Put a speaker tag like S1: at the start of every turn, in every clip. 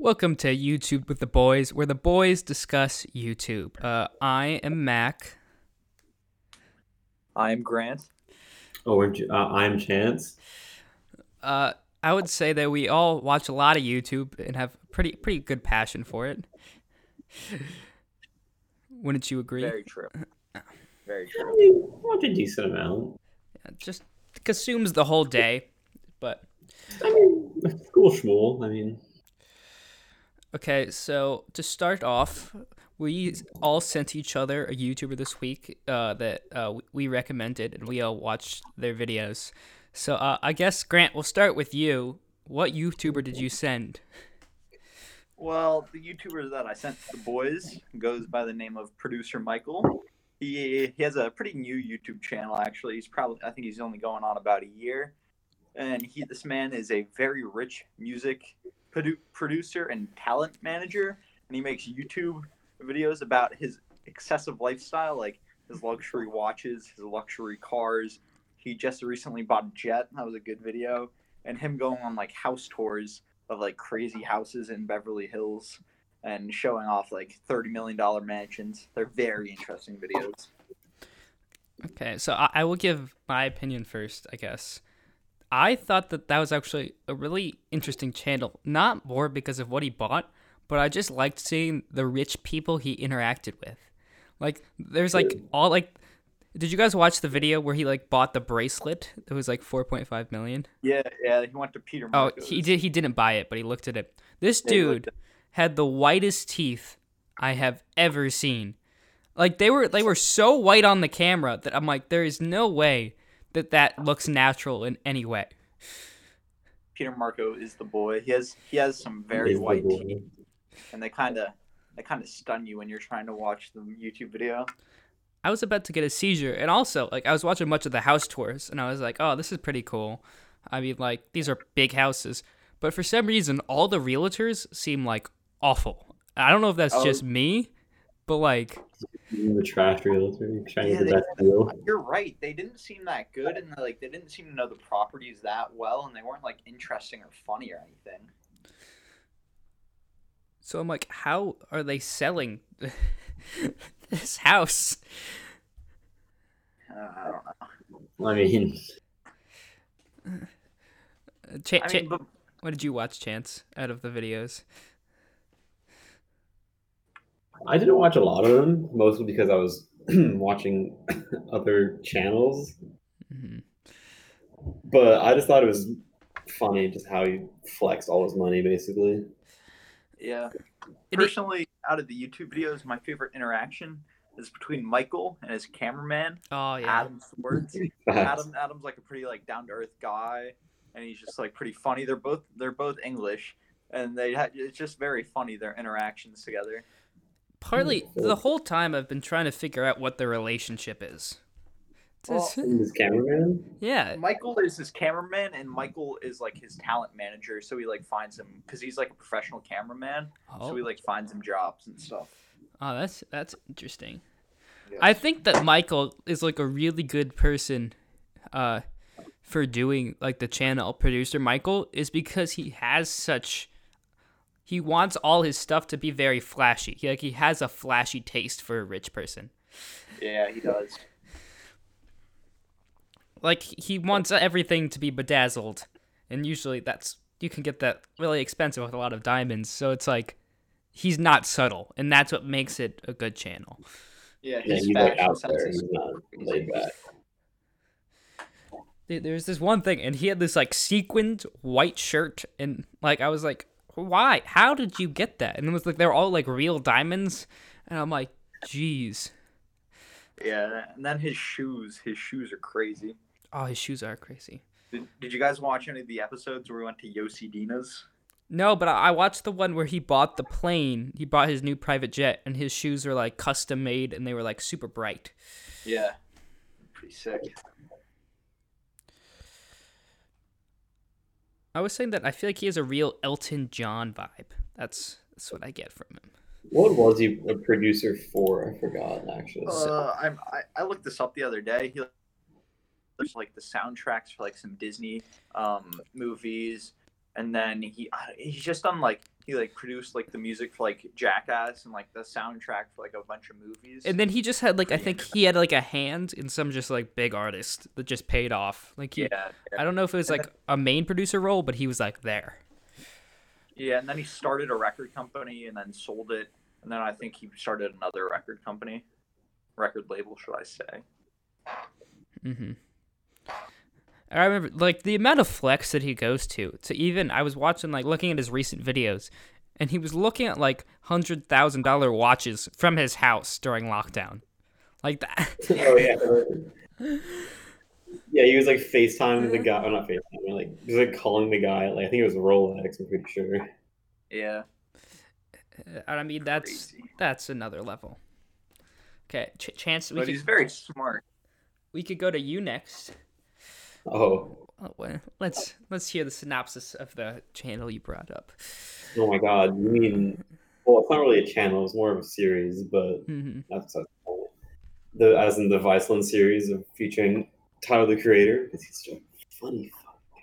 S1: Welcome to YouTube with the Boys, where the boys discuss YouTube. I am Mac.
S2: I'm Grant.
S3: I'm Chance.
S1: I would say that we all watch a lot of YouTube and have pretty good passion for it. Wouldn't you agree?
S2: Very true. Very
S3: I
S2: true.
S3: mean, watch a decent amount.
S1: Yeah, just consumes the whole day. But
S3: I mean, school schmool. I mean,
S1: okay, so to start off, we all sent each other a YouTuber this week that we recommended, and we all watched their videos. So I guess Grant, we'll start with you. What YouTuber did you send?
S2: Well, the YouTuber that I sent to the boys goes by the name of Producer Michael. He has a pretty new YouTube channel actually. I think he's only going on about a year. And this man is a very rich music producer and talent manager, and he makes YouTube videos about his excessive lifestyle, like his luxury watches, his luxury cars. He just recently bought a jet. That was a good video. And him going on like house tours of like crazy houses in Beverly Hills and showing off like $30 million mansions. They're very interesting videos.
S1: Okay, so I will give my opinion first, I guess. I thought that was actually a really interesting channel, not more because of what he bought, but I just liked seeing the rich people he interacted with. Like, there's like all like, did you guys watch the video where he like bought the bracelet? It was like 4.5 million.
S2: Yeah, he went to Peter
S1: Oh,
S2: Marcos.
S1: he did. He didn't buy it, but he looked at it. This
S2: Yeah, he looked
S1: dude had the whitest teeth I have ever seen. Like they were so white on the camera that I'm like, there is no way that looks natural in any way.
S2: Peter Marco is the boy. He has some very
S3: is the
S2: white
S3: boy.
S2: teeth, and they kind of stun you when you're trying to watch the YouTube video.
S1: I was about to get a seizure, and also like I was watching much of the house tours, and I was like, oh, this is pretty cool. I mean, like these are big houses, but for some reason, all the realtors seem like awful. I don't know if that's
S2: Oh.
S1: just me, but like,
S3: the trash realtor trying to
S2: Yeah,
S3: get the best deal.
S2: You're right. They didn't seem that good, and like they didn't seem to know the properties that well, and they weren't like interesting or funny or anything.
S1: so I'm like, how are they selling this house?
S2: I don't know.
S3: I mean,
S2: But
S1: What did you watch, Chance, out of the videos?
S3: I didn't watch a lot of them, mostly because I was watching other channels.
S1: Mm-hmm.
S3: But I just thought it was funny just how he flexed all his money, basically.
S2: yeah,
S1: It-
S2: personally, out of the YouTube videos, my favorite interaction is between Michael and his cameraman,
S1: Oh yeah.
S2: Adam Swords. Adam's like a pretty like down to earth guy, and he's just like pretty funny. They're both English, and it's just very funny their interactions together.
S1: Partly the whole time I've been trying to figure out what their relationship is.
S2: Well,
S3: His cameraman?
S1: Yeah.
S2: Michael is his cameraman, and Michael is like his talent manager. So he like finds him because he's like a professional cameraman. So he like finds him jobs and stuff.
S1: Oh, that's interesting.
S2: Yeah.
S1: I think that Michael is like a really good person for doing like the channel. Producer Michael is because he wants all his stuff to be very flashy. He has a flashy taste for a rich person.
S2: Yeah, he does.
S1: Like he wants everything to be bedazzled, and usually you can get that really expensive with a lot of diamonds. So it's like he's not subtle, and that's what makes it a good channel.
S2: Yeah,
S3: Yeah,
S2: his
S3: he's like
S2: fashion
S3: out
S2: sense
S3: there.
S2: is
S3: He's not laid back.
S1: There's this one thing, and he had this like sequined white shirt, and like I was like, why? How did you get that? And it was like they're all like real diamonds, and I'm like, geez.
S2: Yeah, and then his shoes are crazy.
S1: Oh, his shoes are crazy.
S2: Did you guys watch any of the episodes where we went to Yossi Dina's?
S1: No, but I watched the one where he bought the plane. He bought his new private jet, and his shoes are like custom made, and they were like super bright.
S2: Yeah, pretty sick.
S1: I was saying that I feel like he has a real Elton John vibe. That's what I get from him.
S3: What was he a producer for? I forgot, actually.
S2: I looked this up the other day. There's like the soundtracks for like some Disney movies, and then he's just done like He like produced like the music for like Jackass and like the soundtrack for like a bunch of movies.
S1: And then he just had like I think he had like a hand in some just like big artist that just paid off. Like he,
S2: yeah,
S1: I don't know if it was like a main producer role, but he was like there.
S2: yeah, and then he started a record company and then sold it, and then I think he started another record label, should I say?
S1: Mm-hmm. I remember like the amount of flex that he goes to even I was watching like looking at his recent videos, and he was looking at like $100,000 watches from his house during lockdown, like that.
S3: Oh yeah. Yeah, he was like FaceTiming the guy, or not FaceTiming, like he was like calling the guy. Like I think it was Rolex. I'm pretty sure.
S2: Yeah,
S1: I mean
S2: crazy.
S1: that's another level. Okay, Chance.
S2: But he's very smart.
S1: We could go to you next.
S3: Oh.
S1: Well, let's hear the synopsis of the channel you brought up.
S3: Oh my God. You mean? Well, it's not really a channel. It's more of a series, but
S1: Mm-hmm.
S3: that's as in the Viceland series of featuring Tyler the Creator, because he's such a funny.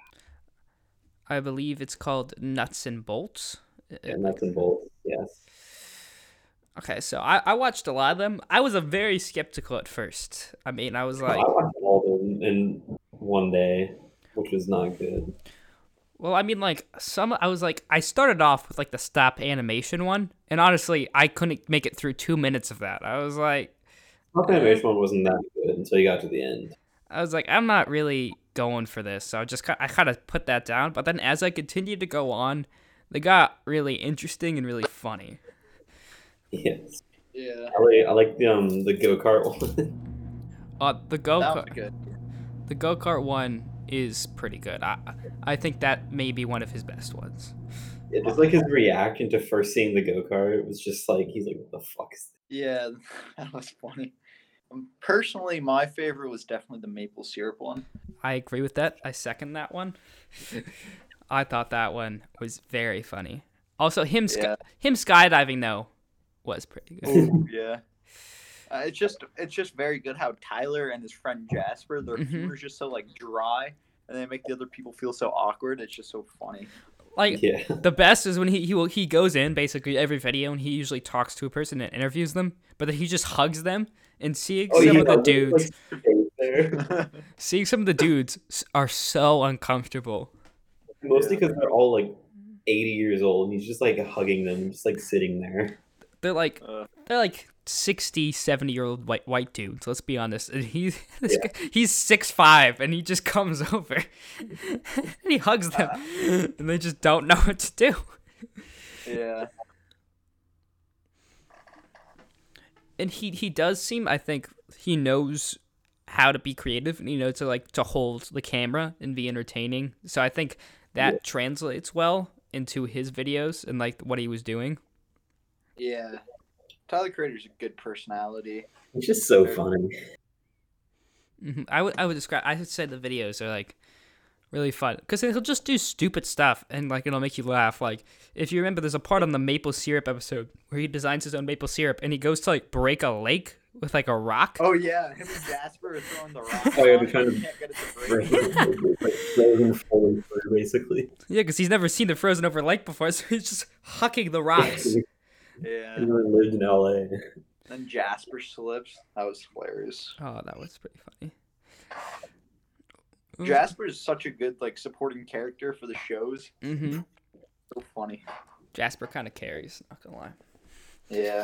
S1: I believe it's called Nuts and Bolts.
S3: And Nuts and Bolts. Yes.
S1: Okay, so I watched a lot of them. I was a very skeptical at first. I mean, I was like,
S3: I watched all of them in one day, which was not good.
S1: well, I mean, like I started off with like the stop animation one, and honestly, I couldn't make it through 2 minutes of that. I was like,
S3: Top animation one wasn't that good until you got to the end.
S1: I'm not really going for this, so I kind of put that down. But then as I continued to go on, they got really interesting and really funny.
S3: Yes.
S2: Yeah,
S3: I like the go-kart one.
S1: The
S2: that was good.
S1: The go-kart one is pretty good. I think that may be one of his best ones.
S3: Yeah, just like his reaction to first seeing the go-kart was just like he's like, what the fuck is this?
S2: Yeah, that was funny. Personally, my favorite was definitely the maple syrup one.
S1: I agree with that. I second that one. I thought that one was very funny. Also, him skydiving though was pretty good.
S2: Ooh, yeah. It's just very good how Tyler and his friend Jasper, their humor is just so like dry, and they make the other people feel so awkward. It's just so funny.
S1: Like
S3: Yeah.
S1: the best is when he goes in basically every video and he usually talks to a person and interviews them, but then he just hugs them and seeing some of the dudes. Seeing some of the dudes are so uncomfortable.
S3: Mostly because they're all like 80 years old, and he's just like hugging them, just like sitting there.
S1: They're like 60, 70-year-old white dudes, let's be honest. And he's 6'5", and he just comes over and he hugs them and they just don't know what to do.
S2: Yeah.
S1: And he does seem, I think he knows how to be creative, and he knows to hold the camera and be entertaining. So I think that translates well into his videos and like what he was doing.
S2: Yeah. Tyler Creator's a good personality.
S3: It's just so funny.
S1: Mm-hmm. I would say the videos are like really fun because he'll just do stupid stuff and like it'll make you laugh. Like if you remember, there's a part on the maple syrup episode where he designs his own maple syrup and he goes to like break a lake with like a rock.
S2: Oh yeah, him and Jasper are throwing the rock.
S3: Oh yeah, they're trying to
S2: can't get it to break.
S3: like frozen falling through, basically.
S1: Yeah, because he's never seen the frozen over lake before, so he's just hucking the rocks.
S2: Yeah.
S3: He really lived in LA.
S2: Then Jasper slips. That was hilarious.
S1: Oh, that was pretty funny.
S2: Jasper is such a good like supporting character for the shows.
S1: Mm-hmm.
S2: So funny.
S1: Jasper kind of carries, not gonna lie.
S2: Yeah.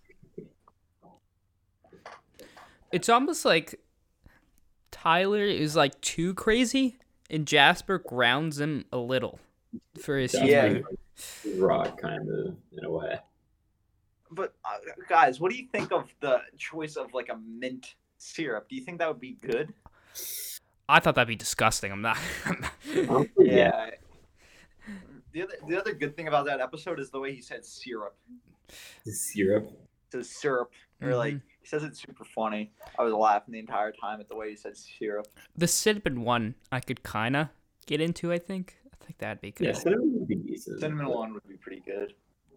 S1: It's almost like Tyler is like too crazy, and Jasper grounds him a little for his humor.
S3: Rock, kind of, in a way.
S2: But guys, what do you think of the choice of like a mint syrup? Do you think that would be good?
S1: I thought that'd be disgusting. I'm not.
S2: Yeah. The other good thing about that episode is the way he said syrup.
S3: Syrup.
S2: He says syrup. Or like he says it's super funny. I was laughing the entire time at the way he said syrup.
S1: The cinnamon one I could kind of get into. I think that'd be good.
S3: Yeah, cinnamon would be decent.
S2: Cinnamon one would be pretty good.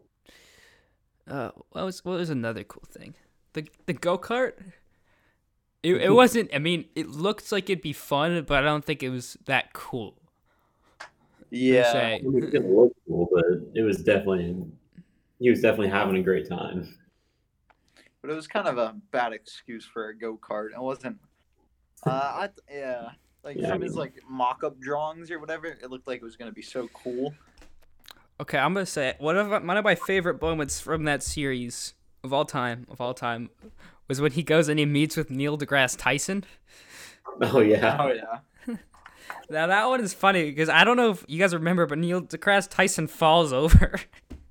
S1: What was another cool thing? The go-kart? It wasn't, I mean, it looked like it'd be fun, but I don't think it was that cool.
S2: Yeah,
S1: say.
S3: I mean, it didn't look cool, but he was definitely having a great time.
S2: but it was kind of a bad excuse for a go-kart. It wasn't. Yeah, like
S3: Yeah, I
S2: from his
S3: mean,
S2: like mock-up drawings or whatever, it looked like it was gonna be so cool.
S1: Okay, I'm gonna say one of my favorite moments from that series of all time, was when he goes and he meets with Neil deGrasse Tyson.
S3: oh yeah,
S2: Oh yeah.
S1: Now that one is funny because I don't know if you guys remember, but Neil deGrasse Tyson falls over.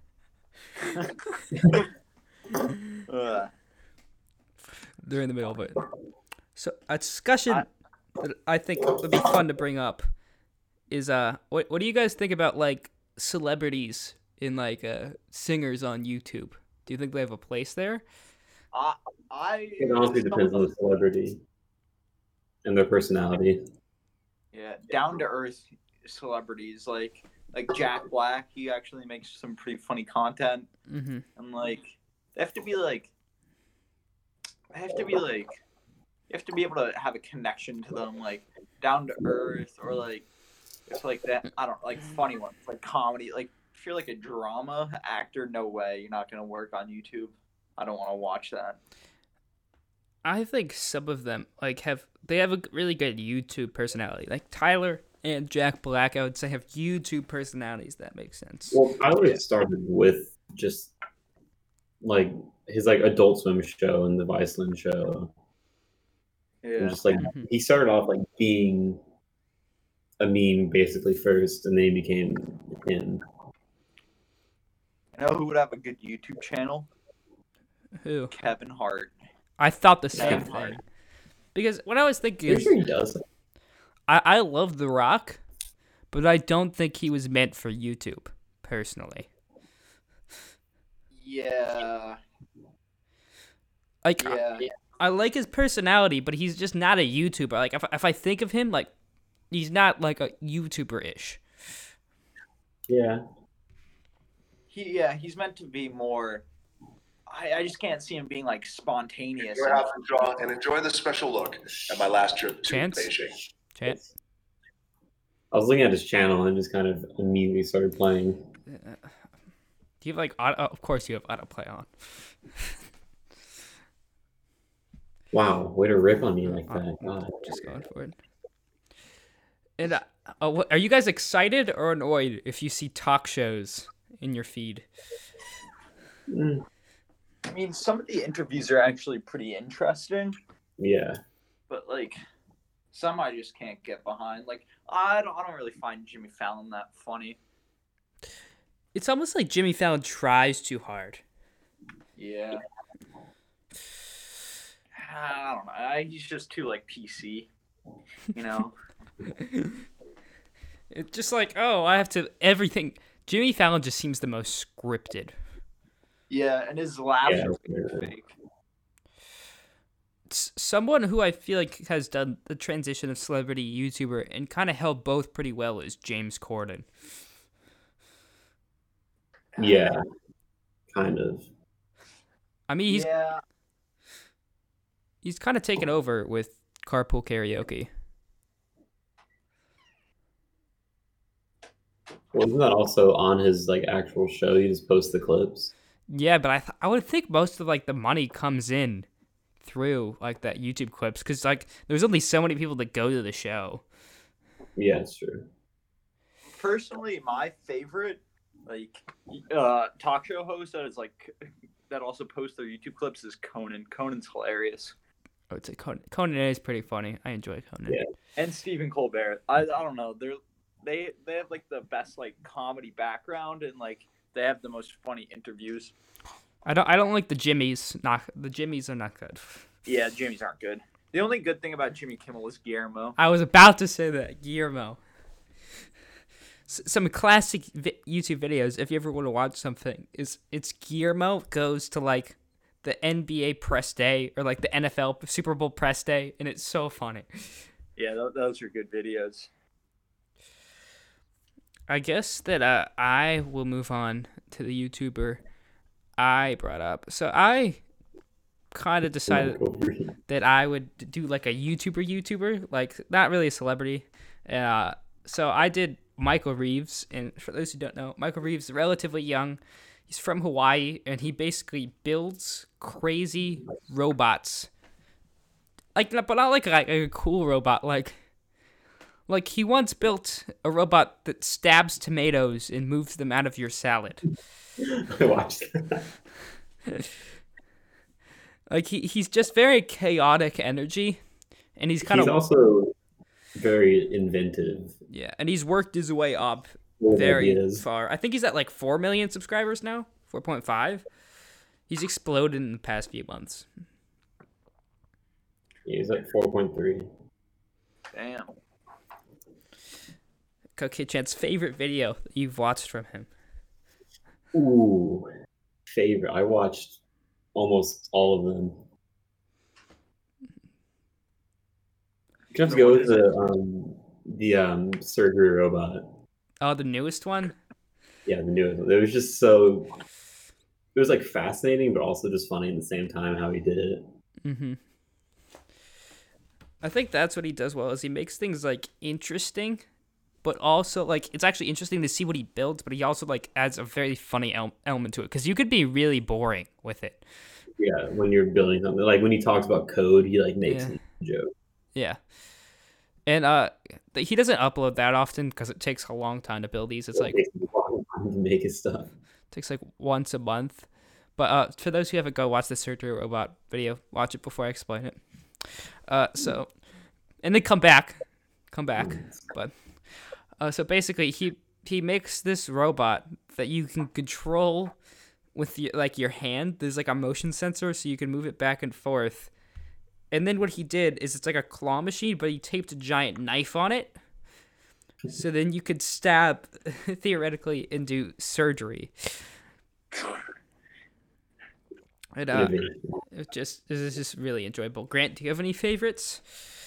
S2: Uh,
S1: During the middle of it. So a discussion that I think would be fun to bring up is what do you guys think about like celebrities in like singers on YouTube? Do you think they have a place there?
S3: it honestly depends on the celebrity and their personality.
S2: Yeah, down to earth celebrities like Jack Black. He actually makes some pretty funny content,
S1: Mm-hmm.
S2: and like they have to be like they have to be like you have to be able to have a connection to them, like down to earth, or like it's like that. I don't like funny ones, like comedy. Like if you're like a drama actor, no way you're not gonna work on YouTube. I don't want to watch that.
S1: I think some of them like have a really good YouTube personality. Like Tyler and Jack Black, I would say have YouTube personalities. That makes sense.
S3: Well, Tyler started with just like his like Adult Swim show and the Viceland show, and
S2: Yeah.
S3: just like he started off like being a meme basically first, and then he became him.
S2: You know who would have a good YouTube channel?
S1: Who?
S2: Kevin Hart.
S1: I thought the same
S2: Kevin Hart.
S1: thing. Because what I was thinking
S3: Pretty
S1: is,
S3: sure he does.
S1: I love The Rock, but I don't think he was meant for YouTube, personally.
S2: Yeah.
S1: Like,
S2: Yeah.
S1: I like his personality, but he's just not a YouTuber. Like, if I think of him, like, he's not like a YouTuber-ish.
S3: Yeah.
S2: He's meant to be more. I just can't see him being like spontaneous.
S4: Your house and draw and enjoy the special look at my last trip to
S1: Chance?
S4: Beijing.
S1: Chance?
S3: I was looking at his channel and just kind of immediately started playing.
S1: Do you have like of course you have autoplay on.
S3: Wow, way to rip on me like that.
S1: I'm
S3: God.
S1: just going for it. And are you guys excited or annoyed if you see talk shows in your feed?
S3: Mm,
S2: I mean, some of the interviews are actually pretty interesting,
S3: yeah.
S2: but like some I just can't get behind. Like I don't really find Jimmy Fallon that funny.
S1: It's almost like Jimmy Fallon tries too hard.
S2: Yeah. I don't know. He's just too like PC, you know.
S1: It's just like, oh, I have to everything. Jimmy Fallon just seems the most scripted.
S2: Yeah, and his laughs
S3: Yeah.
S2: are like fake.
S1: Someone who I feel like has done the transition of celebrity YouTuber and kind of held both pretty well is James Corden.
S3: Yeah. Kind of.
S1: I mean,
S2: Yeah.
S1: he's kind of taken over with Carpool Karaoke.
S3: Wasn't that also on his like actual show? You just post the clips.
S1: Yeah, but I would think most of like the money comes in through like that YouTube clips because like there's only so many people that go to the show.
S3: Yeah, it's true.
S2: Personally, my favorite like talk show host that is like that also posts their YouTube clips is Conan. Conan's hilarious.
S1: I would say Conan is pretty funny. I enjoy Conan.
S3: Yeah.
S2: And Stephen Colbert. I don't know. They have like the best like comedy background and like they have the most funny interviews.
S1: I don't like the Jimmys. The Jimmys are not good.
S2: Yeah, Jimmy's aren't good. The only good thing about Jimmy Kimmel is Guillermo.
S1: I was about to say that Guillermo. Some classic YouTube videos, if you ever want to watch something, it's Guillermo goes to like the NBA press day or like the NFL Super Bowl press day, and it's so funny.
S2: Yeah, those are good videos.
S1: I guess that I will move on to the YouTuber I brought up. So I kind of decided that I would do like a YouTuber, like not really a celebrity. So I did Michael Reeves. And for those who don't know, Michael Reeves is relatively young. He's from Hawaii, and he basically builds crazy robots. Like, but not like a cool robot. Like he once built a robot that stabs tomatoes and moves them out of your salad.
S3: I watched that.
S1: Like he's just very chaotic energy, and he's
S3: He's also very inventive.
S1: Yeah, and he's worked his way up
S3: With
S1: very
S3: ideas.
S1: far. I think he's at like 4 million subscribers now, 4.5. He's exploded in the past few months.
S3: He's like 4.3.
S2: Damn.
S1: Okay, Chance, favorite video that you've watched from him?
S3: Ooh, favorite. I watched almost all of them. You have to go with the surgery robot.
S1: Oh, the newest one?
S3: Yeah, the newest one. It was just so. It was like fascinating, but also just funny at the same time how he did it.
S1: Mm-hmm. I think that's what he does well, is he makes things like interesting, but also like it's actually interesting to see what he builds, but he also like adds a very funny element to it, because you could be really boring with it.
S3: Yeah, when you're building something, like when he talks about code, he like makes a joke.
S1: Yeah. And he doesn't upload that often because it takes a long time to build these. It's like
S3: It takes him a long time to make his stuff.
S1: takes like once a month. But for those who haven't go watch the surgery robot video, watch it before I explain it. So and then come back. But so basically he makes this robot that you can control with your hand. There's like a motion sensor, so you can move it back and forth. And then what he did is it's like a claw machine, but he taped a giant knife on it. So then you could stab, theoretically, and do surgery. And it is just really enjoyable. Grant, do you have any favorites?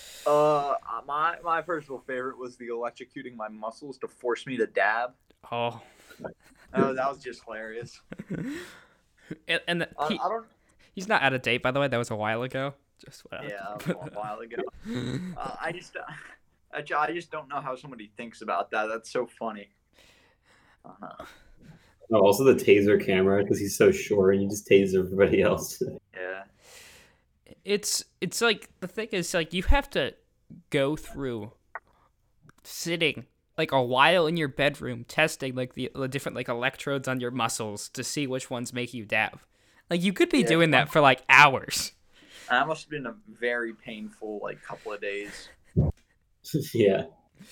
S2: My personal favorite was the electrocuting my muscles to force me to dab.
S1: Oh.
S2: That was just hilarious.
S1: And
S2: I don't.
S1: he's not out of date, by the way. That was a while ago. Just
S2: Yeah, a while ago. I just don't know how somebody thinks about that. That's so funny.
S3: Oh, also the taser camera, because he's so short and you just tase everybody else.
S2: Yeah.
S1: It's like, the thing is, like, you have to go through sitting like a while in your bedroom testing like the different like electrodes on your muscles to see which ones make you dab. Like, you could be doing that for like hours.
S2: That must have been a very painful like couple of days.
S3: Yeah.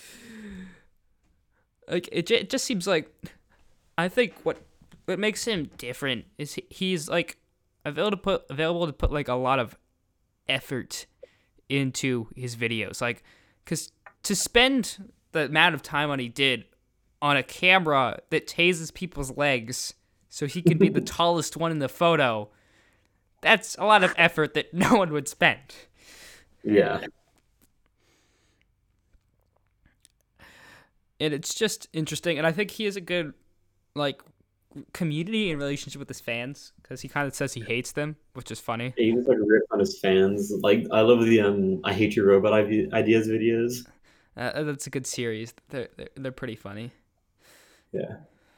S1: Like it just seems like, I think what makes him different is he's like available to put like a lot of effort into his videos. Like, because to spend the amount of time he did on a camera that tases people's legs so he can be the tallest one in the photo, that's a lot of effort that no one would spend.
S3: Yeah.
S1: And it's just interesting, and I think he has a good like community and relationship with his fans, because he kind of says he hates them, which is funny.
S3: He just like rips on his fans. Like, I love the I hate your robot ideas videos.
S1: That's a good series. They're pretty funny.
S3: Yeah.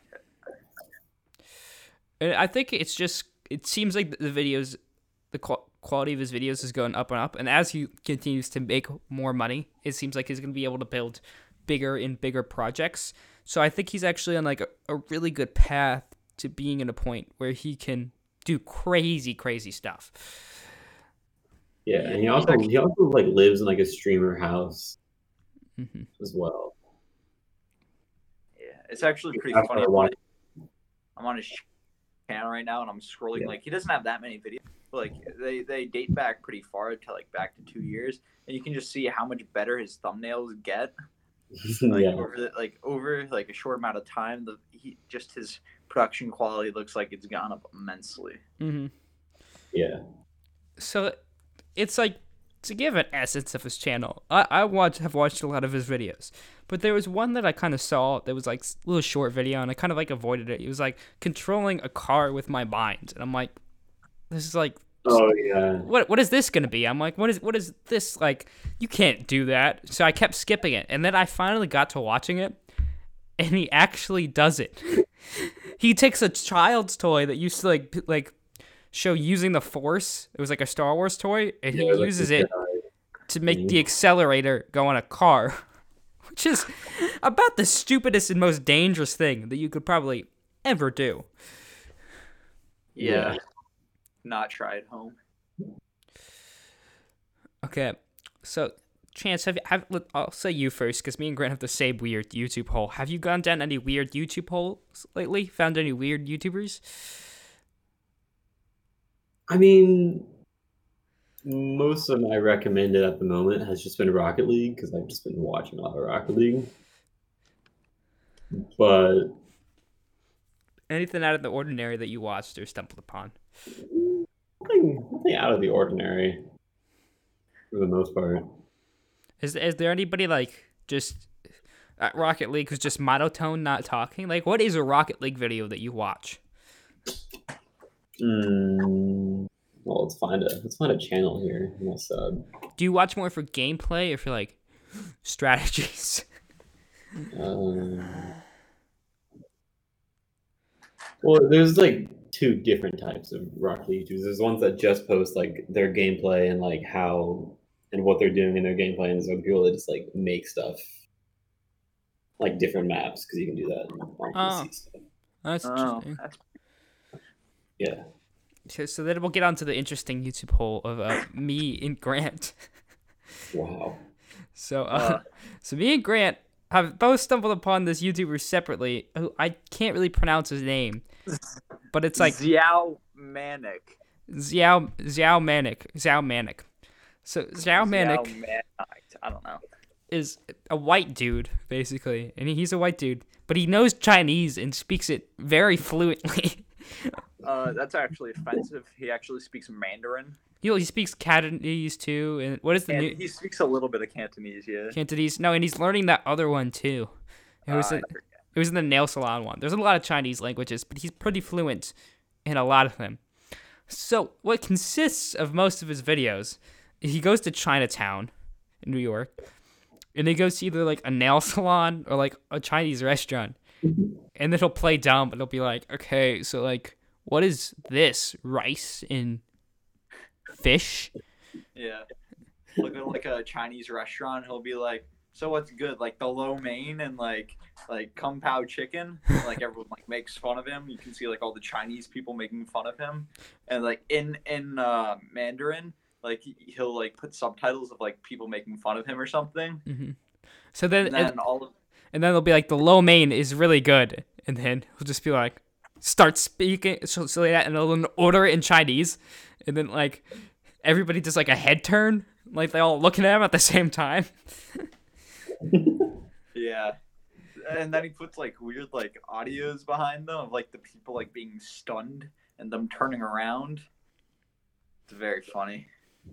S1: And I think it seems like the videos, the quality of his videos is going up and up, and as he continues to make more money, it seems like he's going to be able to build bigger and bigger projects. So I think he's actually on like a really good path to being in a point where he can do crazy stuff.
S3: Yeah, and he also like lives in like a streamer house as well.
S2: Yeah, it's actually pretty funny. I'm on his channel right now, and I'm scrolling. Like, he doesn't have that many videos, but like they date back pretty far to like back to 2 years, and you can just see how much better his thumbnails get. Like, over a short amount of time, his production quality looks like it's gone up immensely.
S1: Mm-hmm.
S3: Yeah.
S1: So it's like, to give an essence of his channel, I have watched a lot of his videos, but there was one that I kind of saw that was like a little short video, and I kind of like avoided it. It was like controlling a car with my mind, and I'm like, this is like,
S3: oh yeah,
S1: what is this gonna be? I'm like, what is this, like, you can't do that. So I kept skipping it, and then I finally got to watching it, and he actually does it. He takes a child's toy that used to like show using the Force. It was like a Star Wars toy, and he uses it to make the accelerator go on a car, which is about the stupidest and most dangerous thing that you could probably ever do.
S2: Yeah. Not try at home.
S1: Okay, so Chance, I'll say you first because me and Grant have the same weird YouTube hole. Have you gone down any weird YouTube holes lately? Found any weird YouTubers?
S3: I mean, most of my recommended at the moment has just been Rocket League because I've just been watching a lot of Rocket League. But
S1: anything out of the ordinary that you watched or stumbled upon?
S3: Nothing out of the ordinary for the most part.
S1: Is there anybody like just at Rocket League who's just monotone, not talking? Like, what is a Rocket League video that you watch?
S3: Well, let's find a channel here. I'm gonna sub.
S1: Do you watch more for gameplay or for like strategies?
S3: Well, there's like two different types of Rocket League YouTubers. There's ones that just post like their gameplay and like how and what they're doing in their gameplay, and there's other people that just like make stuff like different maps because you can do that on PC stuff.
S1: That's interesting.
S3: Yeah.
S1: So then we'll get on to the interesting YouTube hole of me and Grant.
S3: Wow.
S1: So me and Grant have both stumbled upon this YouTuber separately, who I can't really pronounce his name, but it's like
S2: Xiao Manic.
S1: Xiao Manic. So Xiao Manic
S2: I don't know.
S1: is a white dude basically, and he's a white dude, but he knows Chinese and speaks it very fluently.
S2: That's actually offensive. He actually speaks Mandarin.
S1: He speaks Cantonese too, and what is the new?
S2: He speaks a little bit of Cantonese, yeah.
S1: Cantonese? No, and he's learning that other one too. It was in the nail salon one. There's a lot of Chinese languages, but he's pretty fluent in a lot of them. So what consists of most of his videos, he goes to Chinatown in New York, and he goes to either like a nail salon or like a Chinese restaurant, and then he'll play dumb, and he'll be like, okay, so like, what is this? Rice and fish?
S2: Yeah. Look at like a Chinese restaurant, he'll be like, so what's good? Like the lo mein and like kung pao chicken. Like everyone like makes fun of him. You can see like all the Chinese people making fun of him. And like in Mandarin, like he'll like put subtitles of like people making fun of him or something.
S1: Mm-hmm. So then
S2: and then
S1: they'll be like, the lo mein is really good, and then he'll just be like, start speaking so that, and they'll order it in Chinese, and then like everybody does like a head turn, like they all looking at him at the same time.
S2: Yeah. And then he puts like weird like audios behind them of like the people like being stunned and them turning around. It's very funny.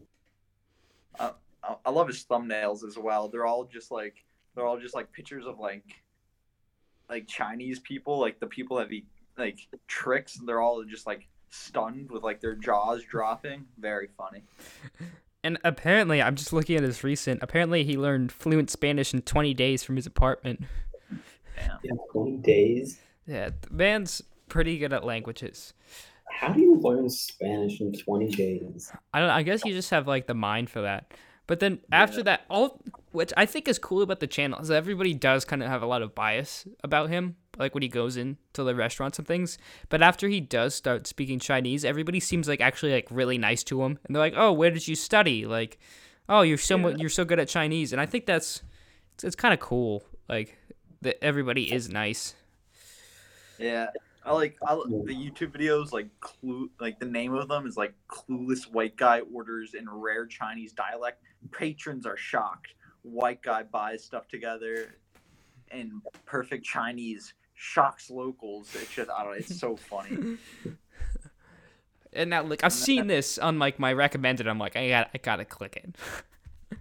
S2: I love his thumbnails as well. They're all just like pictures of like Chinese people, like the people that be like tricks, and they're all just like stunned with like their jaws dropping. Very funny.
S1: And apparently, I'm just looking at his recent. Apparently, he learned fluent Spanish in 20 days from his apartment.
S2: Damn.
S3: In 20 days?
S1: Yeah, the man's pretty good at languages.
S3: How do you learn Spanish in 20 days?
S1: I guess you just have like the mind for that. But then after that, which I think is cool about the channel is that everybody does kind of have a lot of bias about him, like when he goes into the restaurants and things. But after he does start speaking Chinese, everybody seems like actually like really nice to him, and they're like, "Oh, where did you study?" Like, "Oh, you're so good at Chinese," and I think it's kind of cool, like that everybody is nice.
S2: Yeah. I like the YouTube videos, like the name of them is like Clueless White Guy Orders in Rare Chinese Dialect. Patrons are shocked. White guy buys stuff together in perfect Chinese, shocks locals. It's just, I don't know, it's so funny.
S1: And now, like, I've seen this on like my recommended. I'm like, I gotta click it.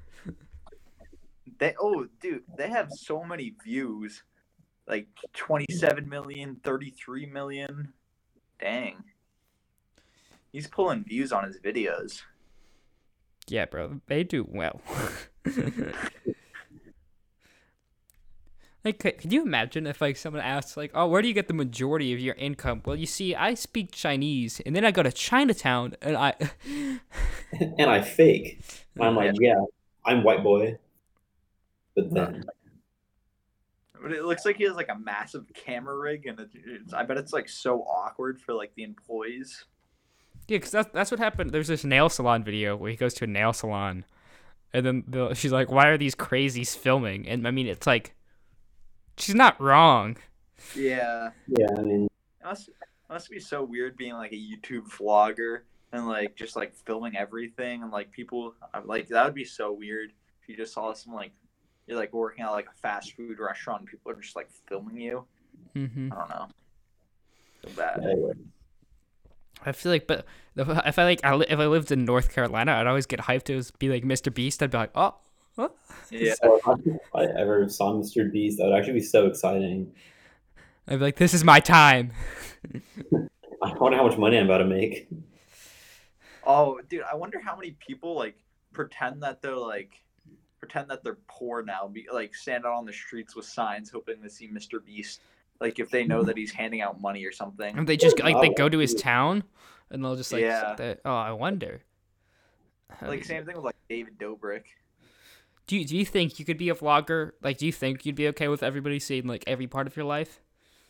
S2: They have so many views. Like 27 million, 33 million. Dang. He's pulling views on his videos.
S1: Yeah, bro. They do well. Like, could you imagine if like someone asks like, "Oh, where do you get the majority of your income?" Well, you see, I speak Chinese, and then I go to Chinatown, and I
S3: And I fake. And I'm like, yeah, I'm white boy. But then
S2: But it looks like he has like a massive camera rig, and I bet it's like so awkward for like the employees.
S1: yeah, because that's what happened. There's this nail salon video where he goes to a nail salon, and then she's like, "Why are these crazies filming?" And I mean, it's like, she's not wrong.
S2: Yeah,
S3: yeah, I mean,
S2: it must be so weird being like a YouTube vlogger and like just like filming everything, and like people like that would be so weird if you just saw some like you're like working at like a fast food restaurant and people are just like filming you.
S1: Mm-hmm.
S2: I don't know. So bad.
S3: anyway.
S1: I feel like, but if I lived in North Carolina, I'd always get hyped to be like Mr. Beast. I'd be like, oh, what?
S2: Yeah.
S3: So if I ever saw Mr. Beast, that would actually be so exciting.
S1: I'd be like, this is my time.
S3: I wonder how much money I'm about to make.
S2: Oh, dude, I wonder how many people like pretend that they're poor now, like stand out on the streets with signs hoping to see Mr. Beast. Like if they know that he's handing out money or something.
S1: And they just like they go to his town, and they'll just like,
S2: Yeah.
S1: oh, I wonder.
S2: Like same thing with like David Dobrik.
S1: Do you think you could be a vlogger? Like, do you think you'd be okay with everybody seeing like every part of your life?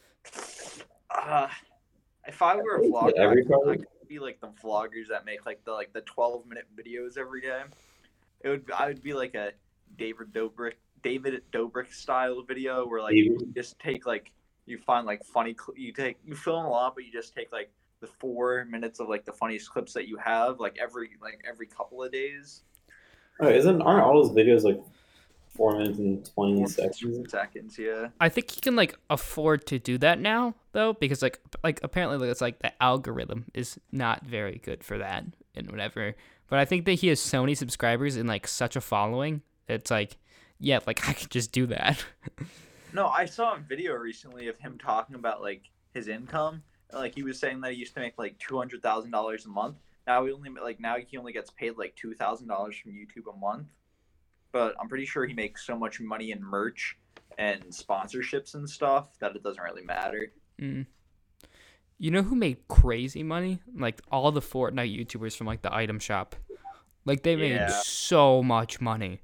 S2: If I were a vlogger,
S3: every
S2: I
S3: part?
S2: could be like the vloggers that make like the 12-minute videos every day. I would be like a David Dobrik style video where like you just take like you find like funny you film a lot, but you just take like the 4 minutes of like the funniest clips that you have like every couple of days.
S3: Oh, aren't all those videos like 4 minutes and 20 seconds?
S2: Yeah.
S1: I think he can like afford to do that now though, because like apparently it's like the algorithm is not very good for that and whatever. But I think that he has so many subscribers and like such a following. It's like, yeah, like I could just do that.
S2: No, I saw a video recently of him talking about like his income. Like he was saying that he used to make like $200,000 a month. Now he only gets paid like $2,000 from YouTube a month. But I'm pretty sure he makes so much money in merch and sponsorships and stuff that it doesn't really matter.
S1: Mm. You know who made crazy money? Like all the Fortnite YouTubers from like the item shop. Like they made so much money.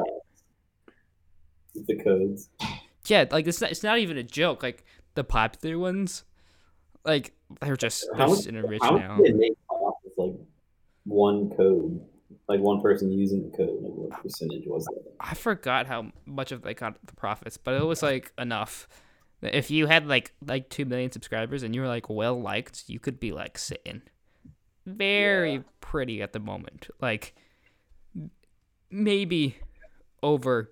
S3: The codes.
S1: Yeah, like it's not even a joke. Like the popular ones, like they're just rich now.
S3: How did they make off with like one code? Like one person using the code, like what percentage was that?
S1: I forgot how much of they got the profits, but it was like enough. If you had like 2 million subscribers and you were like well liked, you could be like sitting very pretty at the moment. Like maybe over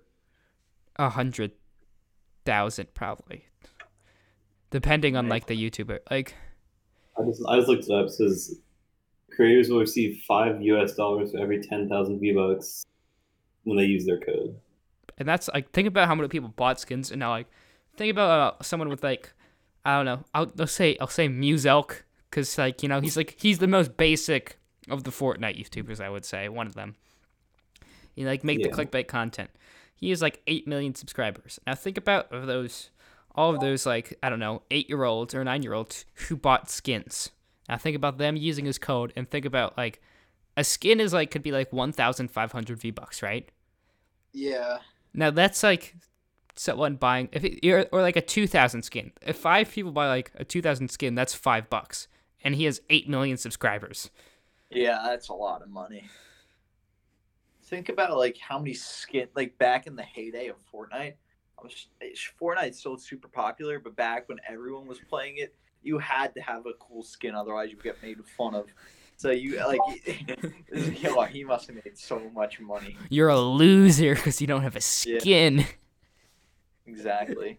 S1: 100,000 probably, depending on like the YouTuber. Like
S3: I just looked it up. It says creators will receive $5 for every 10,000 V-Bucks when they use their code.
S1: And that's like, think about how many people bought skins, and now like think about someone with like, I don't know, I'll say Muselk, because like, you know, he's the most basic of the Fortnite YouTubers, I would say, one of them. You like make the clickbait content. He has like 8 million subscribers. Now think about all of those like, I don't know, 8-year-olds or 9-year-olds who bought skins. Now think about them using his code, and think about like a skin is like could be like 1,500 V-Bucks, right?
S2: Yeah.
S1: Now that's like someone buying or like a 2,000 skin. If 5 people buy like a 2,000 skin, that's $5, and he has 8 million subscribers.
S2: Yeah, that's a lot of money. Think about like how many skin like back in the heyday of Fortnite. Fortnite's still super popular, but back when everyone was playing it, you had to have a cool skin, otherwise you get made fun of. So you like, he must have made so much money.
S1: You're a loser because you don't have a skin.
S2: Yeah. Exactly.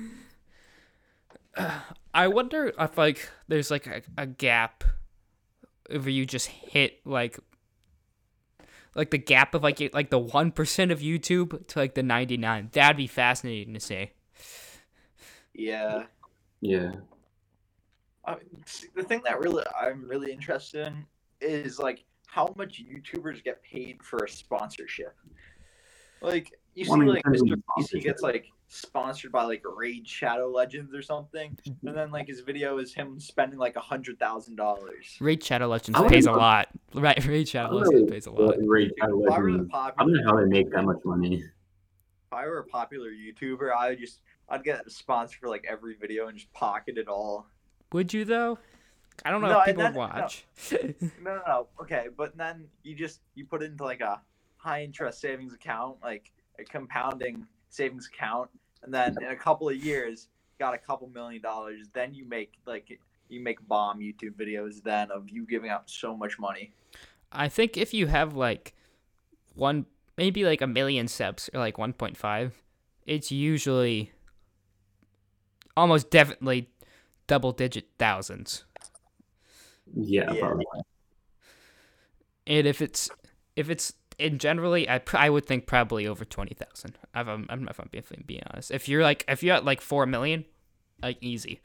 S1: I wonder if like there's like a gap if you just hit like the gap of like the 1% of YouTube to like the 99. That'd be fascinating to see.
S2: Yeah.
S3: Yeah.
S2: The thing that I'm really interested in is like how much YouTubers get paid for a sponsorship. Like you see, like Mr. Beast, he gets like sponsored by like Raid Shadow Legends or something, and then like his video is him spending like $100,000.
S1: Raid Shadow Legends
S3: I wanna
S1: pays a
S3: know-
S1: lot. Right, Raid
S3: I
S1: Shadow
S3: don't
S1: Legends
S3: know
S1: pays a
S3: what
S1: lot.
S3: Raid Shadow
S2: If I were the
S3: Legends- I
S2: popular,
S3: don't know how they make that much money.
S2: if I were a popular YouTuber, I'd get a sponsor for like every video and just pocket it all.
S1: Would you though? I don't know
S2: No,
S1: if
S2: and
S1: people would
S2: then-
S1: watch.
S2: No. Okay, but then you put it into like a high interest savings account, like a compounding savings account, and then in a couple of years, got a couple $1 million. Then you make bomb YouTube videos then of you giving out so much money.
S1: I think if you have like maybe like 1 million subs or like 1.5, it's usually almost definitely double-digit thousands.
S3: Yeah,
S2: Yeah.
S3: probably.
S1: And if it's in generally, I would think probably over 20,000. If I'm being honest. If you're at like 4 million, like easy.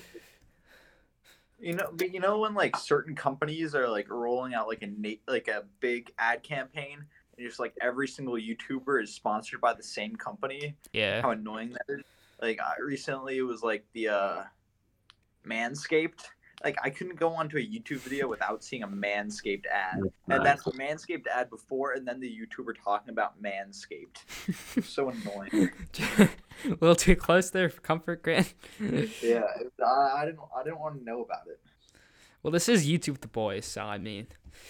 S2: But you know when like certain companies are like rolling out like a big ad campaign, and just like every single YouTuber is sponsored by the same company.
S1: Yeah.
S2: How annoying that is. Like recently, it was like the Manscaped. Like I couldn't go onto a YouTube video without seeing a Manscaped ad, and then a Manscaped ad before, and then the YouTuber talking about Manscaped. It's so annoying.
S1: A little too close there for comfort, Grant.
S2: Yeah, I didn't want to know about it.
S1: Well, this is YouTube with the boys, so I mean,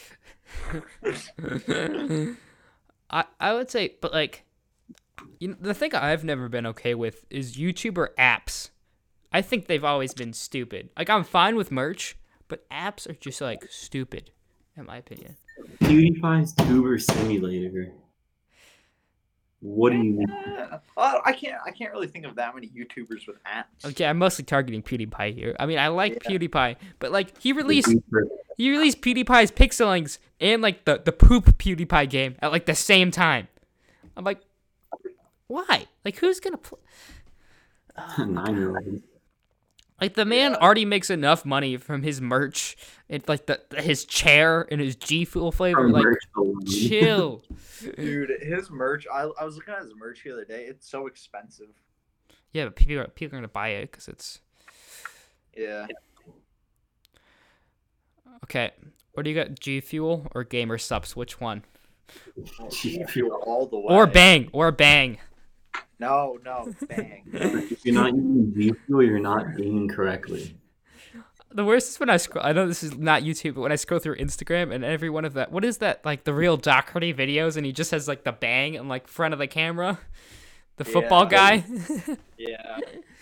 S1: I would say, but like, the thing I've never been okay with is YouTuber apps. I think they've always been stupid. Like, I'm fine with merch, but apps are just like stupid, in my opinion.
S3: PewDiePie's Tuber Simulator. What do you mean?
S2: I can't really think of that many YouTubers with apps.
S1: Okay, I'm mostly targeting PewDiePie here. I mean, I like PewDiePie, but like he released PewDiePie's Pixelings and like the poop PewDiePie game at like the same time. I'm like, why? Like, who's gonna play?
S3: 9-year-old.
S1: Like, the man already makes enough money from his merch and like his chair and his G Fuel flavor. Like, chill.
S2: Dude, his merch. I was looking at his merch the other day. It's so expensive.
S1: Yeah, but people are gonna buy it because it's
S2: Yeah.
S1: okay. What do you got? G Fuel or Gamer Subs? Which one?
S2: G Fuel all the way.
S1: Or Bang.
S2: No, bang.
S3: If you're not using G Fuel, you're not gaming correctly.
S1: The worst is when I scroll. I know this is not YouTube, but when I scroll through Instagram and every one of that, what is that, like the real Doc Hardy videos, and he just has like the bang and like front of the camera, the football guy.
S2: Yeah.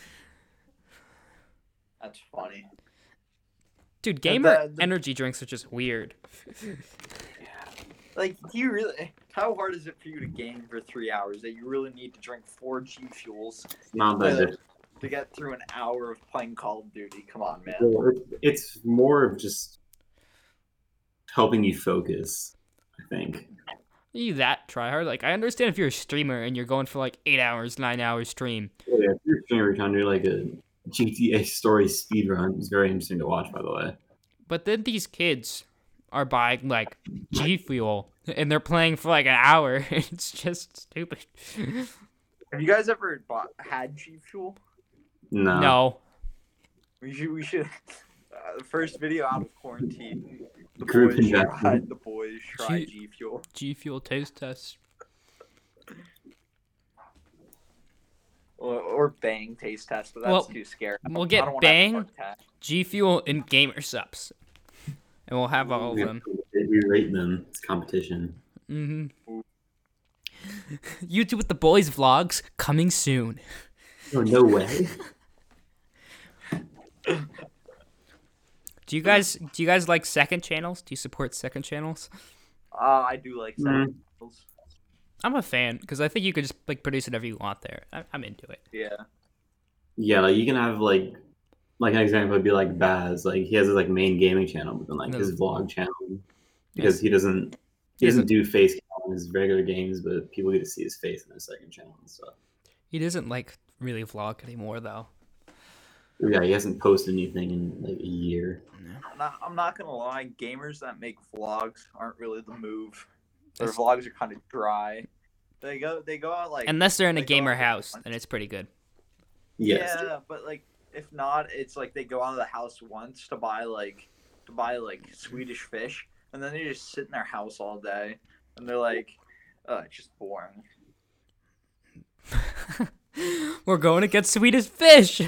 S2: That's funny.
S1: Dude, gamer
S2: the-
S1: energy drinks are just weird.
S2: Like, do you really? How hard is it for you to game for 3 hours that you really need to drink 4 G Fuels
S3: It's not that difficult.
S2: to get through an hour of playing Call of Duty? Come on, man.
S3: Well, it's more of just helping you focus, I think.
S1: You that try hard? Like, I understand if you're a streamer and you're going for like 8 hours, 9 hours stream.
S3: Yeah, if you're a streamer trying to do like a GTA story speedrun, it's very interesting to watch, by the way.
S1: But then these kids are buying like G Fuel and they're playing for like an hour. It's just stupid.
S2: Have you guys ever had G Fuel?
S1: No.
S2: We should. The first video out of quarantine. The
S3: Group
S2: boys
S3: investment.
S2: tried G Fuel.
S1: G Fuel taste test.
S2: Or Bang taste test, but that's
S1: Well,
S2: too scary.
S1: we'll
S2: I
S1: get
S2: don't wanna have a
S1: Bang,
S2: heart attack.
S1: G Fuel, and Gamer Subs. And we'll have all of them.
S3: We rate them. It's competition.
S1: Mm-hmm. YouTube with the boys vlogs coming soon.
S3: Oh, no way.
S1: Do you guys like second channels? Do you support second channels?
S2: I do like second channels.
S1: I'm a fan because I think you could just like produce whatever you want there. I'm into it.
S2: Yeah.
S3: Yeah, like you can have like an example would be like Baz. Like he has his like main gaming channel, but then like his vlog channel because he doesn't do face cam in his regular games, but people get to see his face in his second channel and stuff.
S1: He doesn't like really vlog anymore though.
S3: Yeah, he hasn't posted anything in like a year.
S2: I'm not gonna lie. Gamers that make vlogs aren't really the move. Their vlogs are kind of dry. They go out like
S1: Unless they're in a
S2: they go
S1: gamer
S2: out
S1: house,
S2: once.
S1: then it's pretty good.
S3: Yes.
S2: Yeah, but like if not, it's like they go out of the house once to buy like Swedish fish, and then they just sit in their house all day, and they're like, it's just boring.
S1: We're going to get Swedish fish.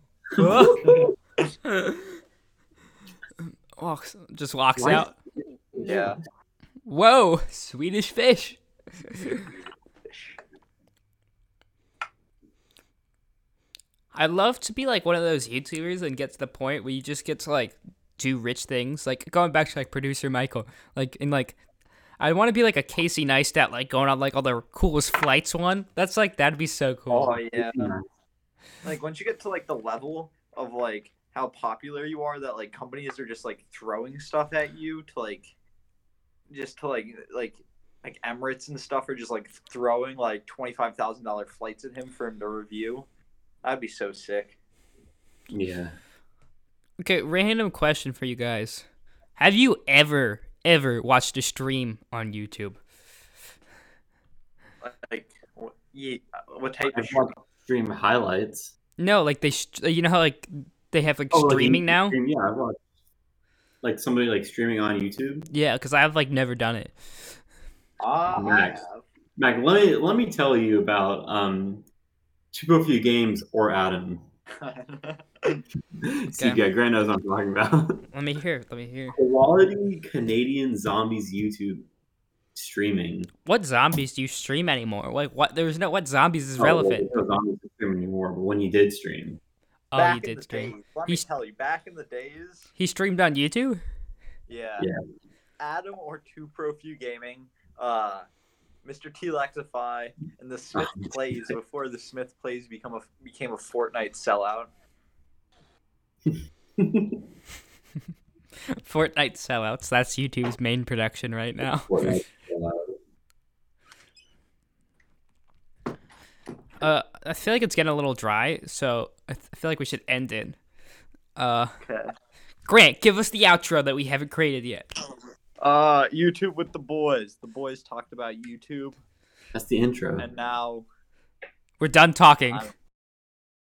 S1: Just walks
S3: What?
S1: out.
S2: Yeah.
S1: Whoa, Swedish fish. I'd love to be like one of those YouTubers and get to the point where you just get to like do rich things. Like going back to like producer Michael, like in like I want to be like a Casey Neistat, like going on like all the coolest flights one. That's like that'd be so cool.
S2: Oh yeah. Like once you get to like the level of like how popular you are, that like companies are just like throwing stuff at you to like like Emirates and stuff are just like throwing like $25,000 flights at him for him to review. That'd be so sick.
S3: Yeah.
S1: Okay, random question for you guys. Have you ever watched a stream on YouTube?
S2: Like what type of
S3: I've watched stream highlights.
S1: No, like you know how like they have like
S3: Oh, like a
S1: streaming
S3: YouTube
S1: now?
S3: stream? Yeah, I've watched like somebody like streaming on YouTube.
S1: Yeah, because I've like never done it.
S2: I
S3: Max.
S2: have.
S3: Mac, let me tell you about Two Few Games or Adam. See, yeah, Grant knows what I'm talking about.
S1: Let me hear.
S3: Quality Canadian zombies YouTube streaming.
S1: What zombies do you stream anymore? Like what? There's no what zombies is
S3: Oh,
S1: relevant.
S3: well, no zombies stream anymore, but when he did stream,
S1: Oh,
S2: Back
S1: he
S2: in
S1: did
S2: the
S1: stream.
S2: days, let me
S1: He's-
S2: tell you, back in the days,
S1: He streamed on YouTube.
S2: yeah.
S3: Yeah.
S2: Adam or Two Pro Few Gaming, Mr. T Lexify, and the Smith Plays before the Smith Plays became a Fortnite sellout.
S1: Fortnite sellouts. That's YouTube's main production right now. I feel like it's getting a little dry, so I feel like we should end it.
S2: Okay.
S1: Grant, give us the outro that we haven't created yet.
S2: YouTube with the boys. The boys talked about YouTube,
S3: That's the intro.
S2: and now
S1: We're done talking.
S2: I'm-